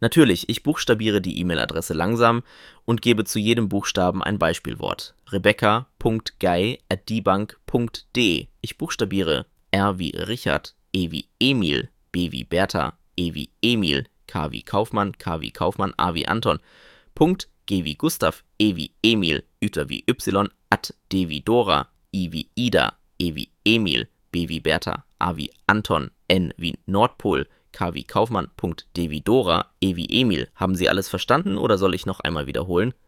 Natürlich, ich buchstabiere die E-Mail-Adresse langsam und gebe zu jedem Buchstaben ein Beispielwort. rebecca.gei@dbank.de. Ich buchstabiere R wie Richard, E wie Emil, B wie Bertha, E wie Emil, K wie Kaufmann, A wie Anton. Punkt, G wie Gustav, E wie Emil, Ü wie Y, D wie Dora, I wie Ida, E wie Emil, B wie Bertha, A wie Anton, N wie Nordpol, K wie Kaufmann, D wie Dora, E wie Emil. Haben Sie alles verstanden oder soll ich noch einmal wiederholen?